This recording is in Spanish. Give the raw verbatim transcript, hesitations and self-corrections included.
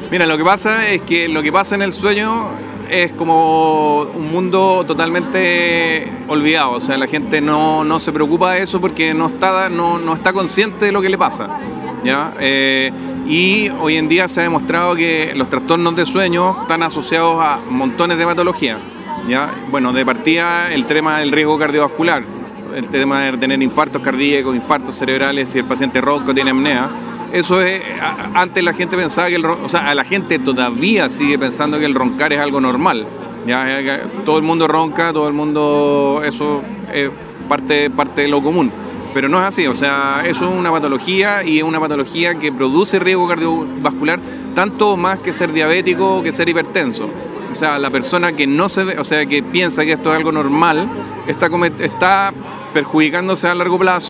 Mira, lo que pasa es que lo que pasa en el sueño es como un mundo totalmente olvidado, o sea, la gente no, no se preocupa de eso porque no está, no, no está consciente de lo que le pasa, ¿ya? Eh, y hoy en día se ha demostrado que los trastornos de sueño están asociados a montones de patologías, ¿ya? Bueno, de partida el tema del riesgo cardiovascular, el tema de tener infartos cardíacos, infartos cerebrales, si el paciente ronco tiene apnea. Eso es, antes la gente pensaba que el, o sea, a la gente todavía sigue pensando que el roncar es algo normal. Ya, ya, todo el mundo ronca, todo el mundo, eso es parte, parte de lo común. Pero no es así, o sea, eso es una patología y es una patología que produce riesgo cardiovascular tanto más que ser diabético o que ser hipertenso. O sea, la persona que no se ve, o sea, que piensa que esto es algo normal, está, está perjudicándose a largo plazo.